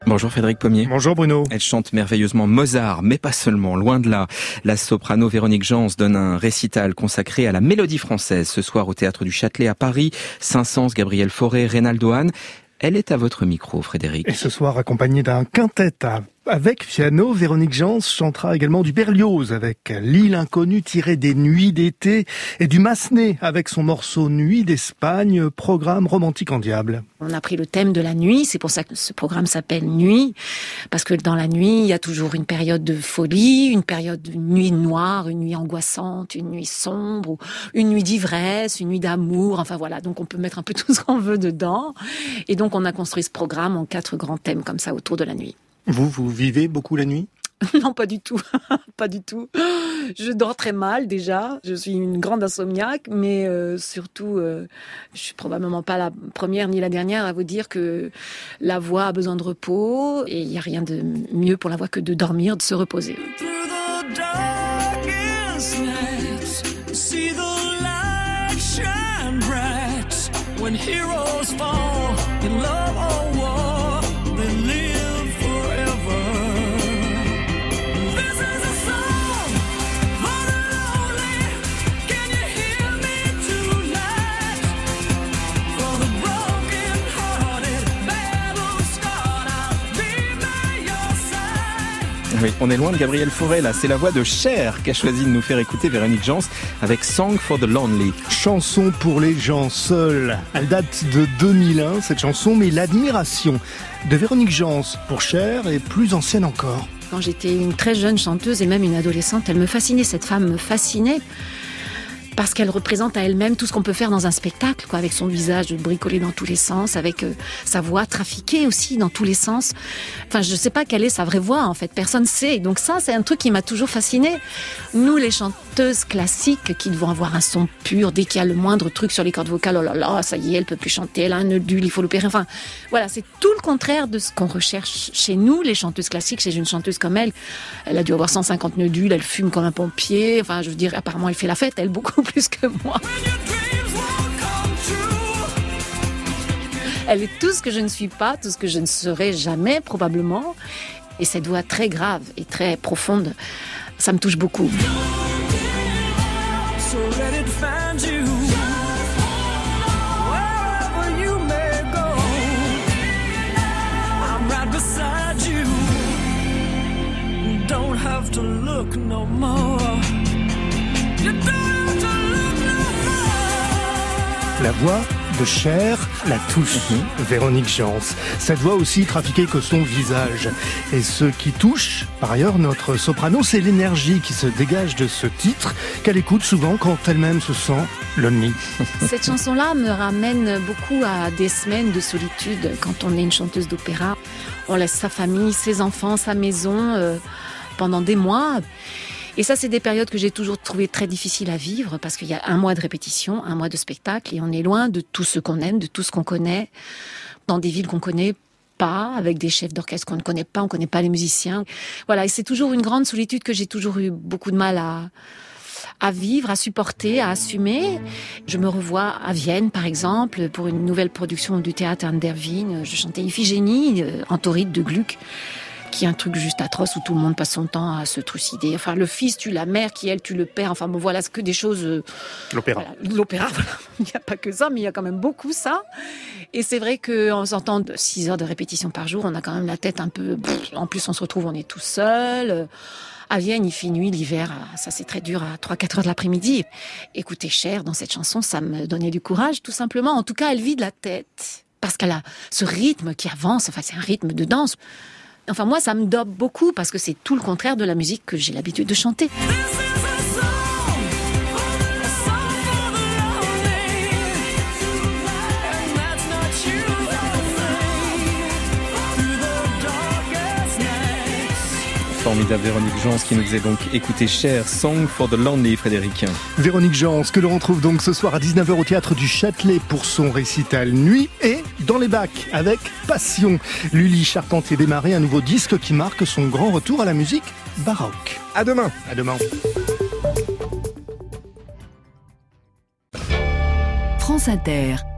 Bonjour Frédéric Pommier. Bonjour Bruno. Elle chante merveilleusement Mozart, mais pas seulement, loin de là. La soprano Véronique Jans donne un récital consacré à la mélodie française ce soir au Théâtre du Châtelet à Paris. Saint-Saëns, Gabriel Fauré, Reynaldo Hahn. Elle est à votre micro, Frédéric. Et ce soir, accompagnée d'un quintet avec piano, Véronique Jans chantera également du Berlioz avec L'île inconnue tirée des nuits d'été et du Massenet avec son morceau Nuit d'Espagne, programme romantique en diable. On a pris le thème de la nuit, c'est pour ça que ce programme s'appelle Nuit, parce que dans la nuit, il y a toujours une période de folie, une période de nuit noire, une nuit angoissante, une nuit sombre, une nuit d'ivresse, une nuit d'amour, enfin voilà, donc on peut mettre un peu tout ce qu'on veut dedans. Et donc on a construit ce programme en 4 grands thèmes comme ça autour de la nuit. Vous vivez beaucoup la nuit ? Non, pas du tout. Pas du tout. Je dors très mal déjà. Je suis une grande insomniaque, mais surtout, je suis probablement pas la première ni la dernière à vous dire que la voix a besoin de repos et il n'y a rien de mieux pour la voix que de dormir, de se reposer. Oui, on est loin de Gabriel Fauré là, c'est la voix de Cher qu'a choisi de nous faire écouter Véronique Jans avec Song for the Lonely. Chanson pour les gens seuls. Elle date de 2001 cette chanson, mais l'admiration de Véronique Jans pour Cher est plus ancienne encore. Quand j'étais une très jeune chanteuse et même une adolescente, elle me fascinait, cette femme me fascinait. Parce qu'elle représente à elle-même tout ce qu'on peut faire dans un spectacle, quoi, avec son visage bricolé dans tous les sens, avec sa voix trafiquée aussi dans tous les sens. Enfin, je sais pas quelle est sa vraie voix, en fait. Personne sait. Donc ça, c'est un truc qui m'a toujours fascinée. Nous, les chanteuses classiques, qui devons avoir un son pur, dès qu'il y a le moindre truc sur les cordes vocales, oh là là, ça y est, elle peut plus chanter, elle a un nodule, il faut l'opérer. Enfin, voilà, c'est tout le contraire de ce qu'on recherche chez nous, les chanteuses classiques. Chez une chanteuse comme elle, elle a dû avoir 150 nodules, elle fume comme un pompier. Enfin, je veux dire, apparemment, elle fait la fête, elle, beaucoup plus que moi. Elle est tout ce que je ne suis pas, tout ce que je ne serai jamais probablement. Et cette voix très grave et très profonde, ça me touche beaucoup. La voix de Cher la touche, Véronique Jans. Cette voix aussi trafiquée que son visage. Et ce qui touche, par ailleurs, notre soprano, c'est l'énergie qui se dégage de ce titre, qu'elle écoute souvent quand elle-même se sent lonely. Cette chanson-là me ramène beaucoup à des semaines de solitude quand on est une chanteuse d'opéra. On laisse sa famille, ses enfants, sa maison pendant des mois. Et ça, c'est des périodes que j'ai toujours trouvées très difficiles à vivre parce qu'il y a 1 mois de répétition, 1 mois de spectacle et on est loin de tout ce qu'on aime, de tout ce qu'on connaît, dans des villes qu'on connaît pas, avec des chefs d'orchestre qu'on ne connaît pas, on connaît pas les musiciens. Voilà, et c'est toujours une grande solitude que j'ai toujours eu beaucoup de mal à vivre, à supporter, à assumer. Je me revois à Vienne, par exemple, pour une nouvelle production du théâtre An der Wien. Je chantais Iphigénie, en tauride de Gluck, qui est un truc juste atroce où tout le monde passe son temps à se trucider. Enfin, le fils tue la mère, qui elle tue le père. Enfin, bon, voilà, c'est que des choses... L'opéra. Voilà, l'opéra, voilà. Il n'y a pas que ça, mais il y a quand même beaucoup ça. Et c'est vrai qu'en s'entend 6 heures de répétition par jour, on a quand même la tête un peu... En plus, on se retrouve, on est tout seul. À Vienne, il fait nuit, l'hiver, ça c'est très dur, à 3-4 heures de l'après-midi. Écoutez, Cher, dans cette chanson, ça me donnait du courage, tout simplement. En tout cas, elle vide la tête. Parce qu'elle a ce rythme qui avance, enfin, c'est un rythme de danse. Enfin, moi, ça me dope beaucoup parce que c'est tout le contraire de la musique que j'ai l'habitude de chanter. Formidable Véronique Jans qui nous faisait donc écouter Cher, Song for the Lonely, Frédéric. Véronique Jans, que l'on retrouve donc ce soir à 19h au Théâtre du Châtelet pour son récital Nuit et Dans les bacs avec Passion. Lully Charpentier démarré, un nouveau disque qui marque son grand retour à la musique baroque. À demain. À demain. France Inter.